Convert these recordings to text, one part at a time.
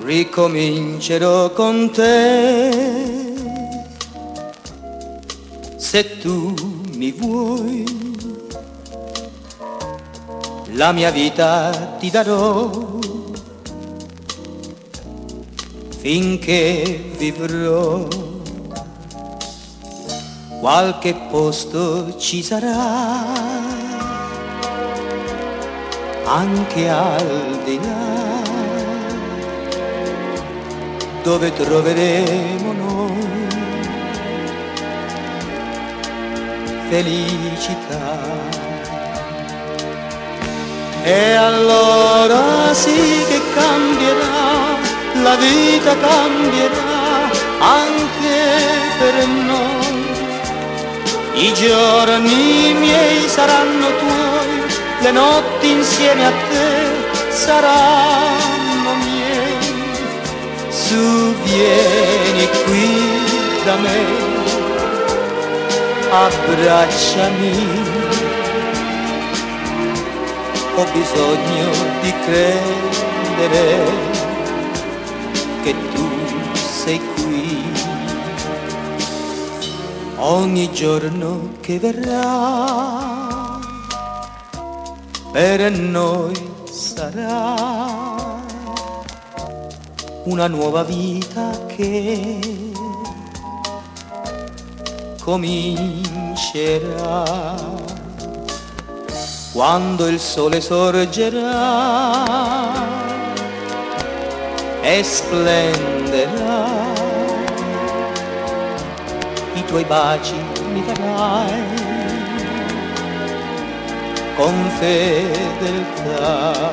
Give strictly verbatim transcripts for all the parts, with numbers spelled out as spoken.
ricomincerò con te. Se tu mi vuoi, la mia vita ti darò, finché vivrò. Qualche posto ci sarà, anche al di là, dove troveremo noi felicità. E allora sì che cambierà, la vita cambierà anche per noi. I giorni miei saranno tuoi, le notti insieme a te saranno miei. Su, vieni qui da me, abbracciami. Ho bisogno di credere che tu sei qui. Ogni giorno che verrà per noi sarà una nuova vita che comincerà. Quando il sole sorgerà e splenderà, i tuoi baci mi darai con fedeltà.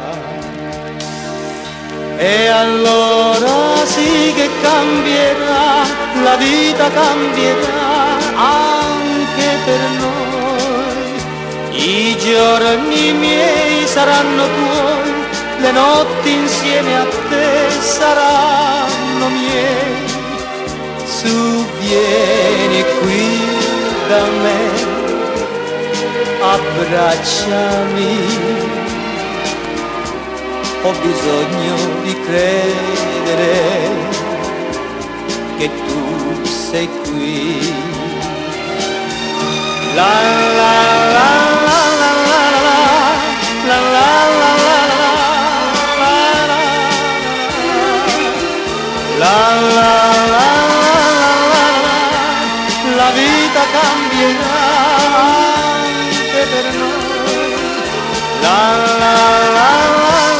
E allora sì che cambierà, la vita cambierà anche per noi. I giorni miei saranno tuoi, le notti insieme a te saranno miei. Su, vieni qui da me, abbracciami. Ho bisogno di credere che tu sei qui. La la la la la la la la la la la la. La vita cambierà anche per noi. La la la la.